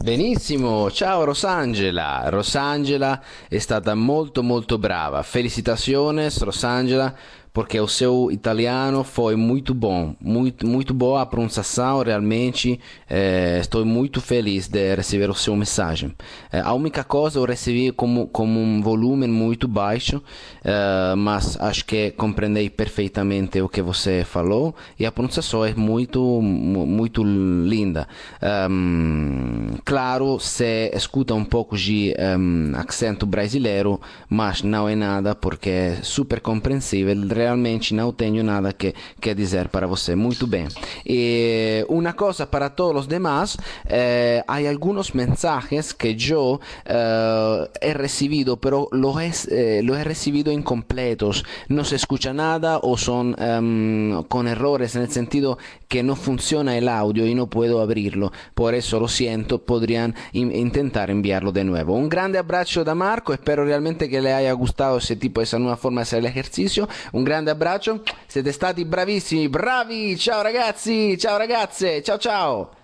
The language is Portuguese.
Benissimo, ciao Rosangela. Rosangela è stata molto molto brava. Felicitaciones, Rosangela, porque o seu italiano foi muito bom. Muito boa a pronunciação, realmente. Estou muito feliz de receber o seu mensagem. A única coisa eu recebi como um volume muito baixo, mas acho que compreendi perfeitamente o que você falou e a pronunciação é muito linda. Claro, se escuta um pouco de acento brasileiro, mas não é nada porque é super compreensível. Realmente não tenho nada que dizer para você. Muito bem. E uma coisa para todos os demás, há alguns mensajes que eu he recibido, pero lo he recibido incompletos. No se escucha nada o son con errores en el sentido que no funciona el audio y no puedo abrirlo. Por eso lo siento, podrían intentar enviarlo de nuevo. Un grande abbraccio da Marco, espero realmente que le haya gustado esa nueva forma de hacer el ejercicio. Un grande abbraccio, siete stati bravissimi, bravi, ciao ragazzi, ciao ragazze, ciao ciao.